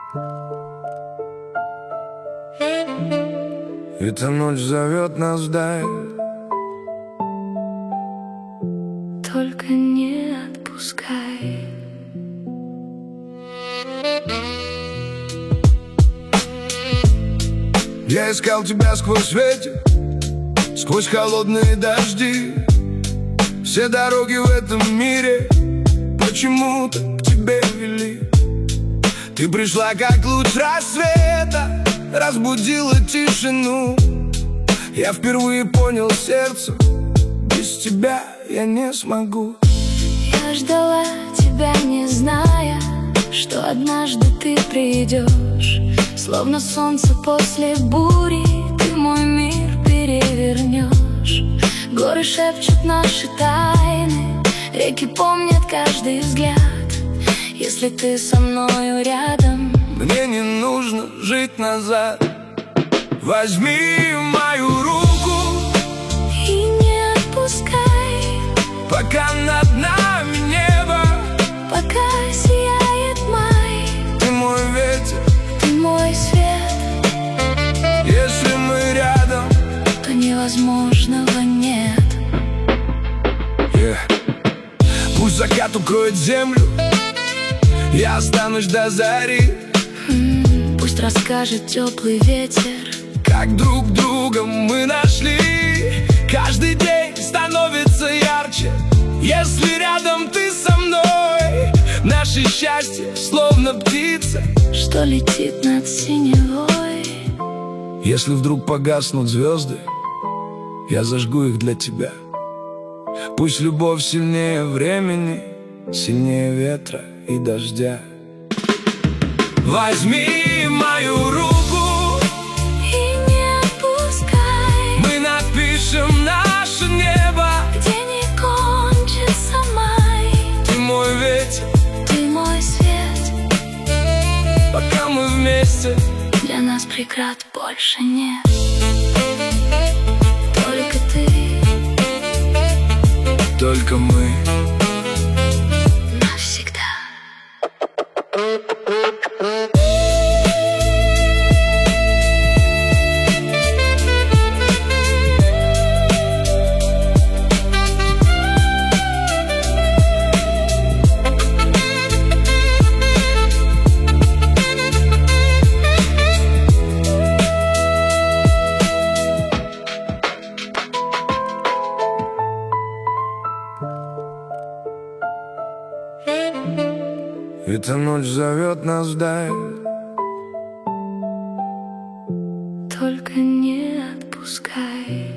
Эта ночь зовет нас вдаль. Только не отпускай. Я искал тебя сквозь ветер, сквозь холодные дожди. Все дороги в этом мире почему-то к тебе вели. Ты пришла, как луч рассвета, разбудила тишину. Я впервые понял сердцем, без тебя я не смогу. Я ждала тебя, не зная, что однажды ты придешь. Словно солнце после бури, ты мой мир перевернешь. Горы шепчут наши тайны, реки помнят каждый взгляд. Если ты со мною рядом, мне не нужно жить назад. Возьми мою руку и не отпускай, пока над нами небо, пока сияет май. ты мой ветер, Ты мой свет. если мы рядом, То невозможного нет. Пусть закат укроет землю, я останусь до зари. Пусть расскажет теплый ветер, как друг друга мы нашли. Каждый день становится ярче, если рядом ты со мной. Наше счастье словно птица, что летит над синевой. Если вдруг погаснут звезды, я зажгу их для тебя. Пусть любовь сильнее времени, сильнее ветра и дождя. Возьми мою руку и не отпускай. Мы напишем наше небо, где не кончится май. ты мой ветер, Ты мой свет. пока мы вместе, Для нас преград больше нет. Только ты, только мы. навсегда. Эта ночь зовет нас вдаль. Только не отпускай.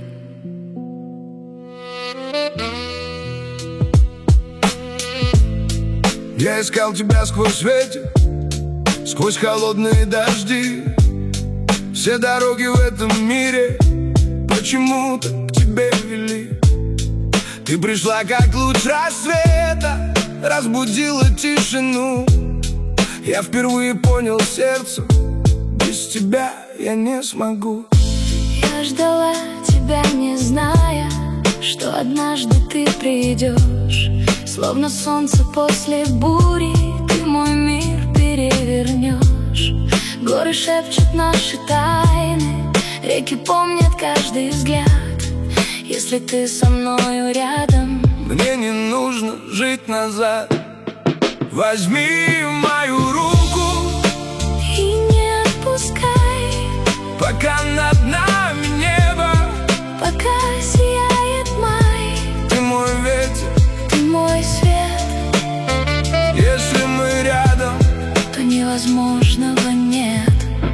Я искал тебя сквозь ветер, сквозь холодные дожди. Все дороги в этом мире почему-то к тебе вели. Ты пришла, как луч рассвета, разбудила тишину. Я впервые понял сердцем, без тебя я не смогу. Я ждала тебя, не зная, что однажды ты придешь. Словно солнце после бури, ты мой мир перевернешь. Горы шепчут наши тайны, реки помнят каждый взгляд. Если ты со мною рядом, мне не нужно жить назад. Возьми мою руку и не отпускай, пока над нами небо, пока сияет май. ты мой ветер, Ты мой свет. если мы рядом, То невозможного нет.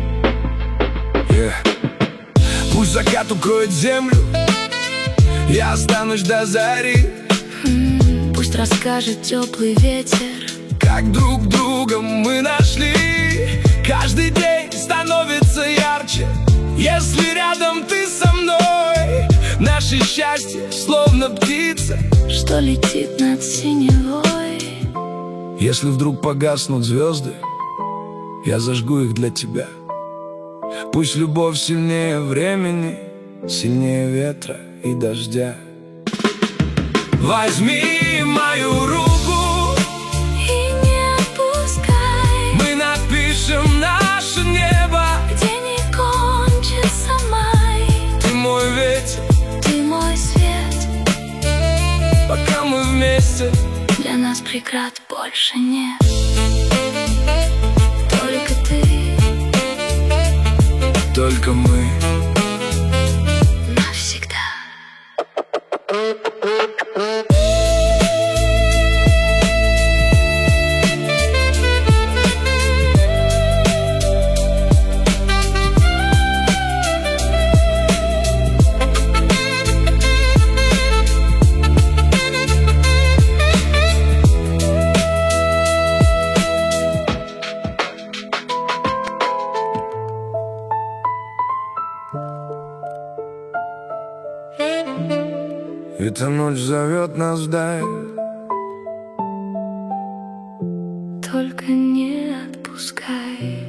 Пусть закат укроет землю, я останусь до зари. Пусть расскажет теплый ветер, как друг друга мы нашли. Каждый день становится ярче, если рядом ты со мной. Наше счастье словно птица, что летит над синевой. если вдруг погаснут звезды, я зажгу их для тебя. Пусть любовь сильнее времени, сильнее ветра и дождя. Возьми мою руку и не отпускай. мы напишем на вместе. Для нас преград больше нет. Только ты, только мы. навсегда. Эта ночь зовет нас вдаль. Только не отпускай.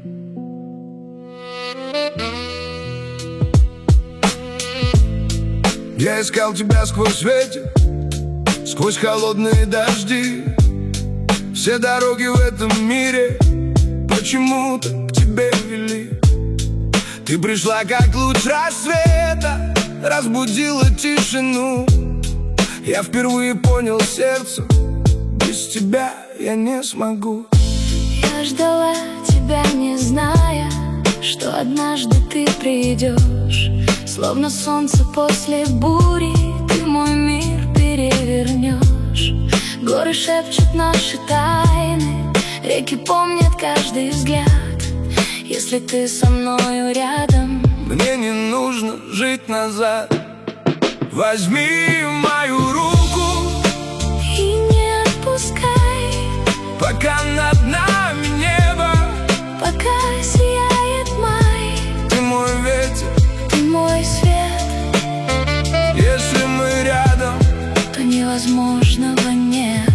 Я искал тебя сквозь ветер, сквозь холодные дожди. Все дороги в этом мире почему-то к тебе вели. Ты пришла как луч рассвета, разбудила тишину. Я впервые понял сердцем, без тебя я не смогу. Я ждала тебя, не зная, что однажды ты придешь. Словно солнце после бури, ты мой мир перевернешь. Горы шепчут наши тайны, реки помнят каждый взгляд. Если ты со мною рядом, мне не нужно жить назад. Возьми мою руку и не отпускай, пока над нами небо, пока сияет май. ты мой ветер, Ты мой свет. если мы рядом, То невозможного нет.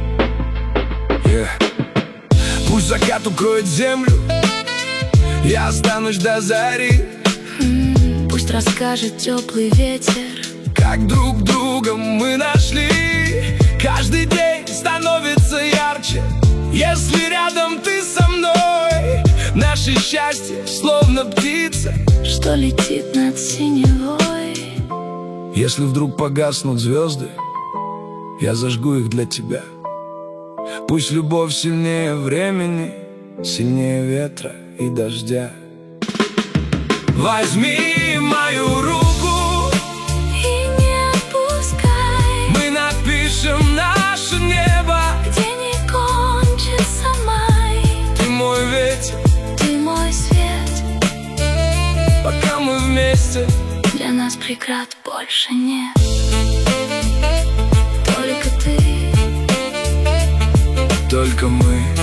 Пусть закат укроет землю, я останусь до зари. Пусть расскажет теплый ветер, Как друг друга мы нашли. Каждый день становится ярче, если рядом ты со мной. Наше счастье словно птица, что летит над синевой. если вдруг погаснут звезды, я зажгу их для тебя. Пусть любовь сильнее времени, сильнее ветра и дождя. Возьми мою руку И не отпускай, мы напишем наше небо. где не кончится май. Ты мой ветер, Ты мой свет. пока мы вместе. Для нас преград больше нет. Только ты, Только мы.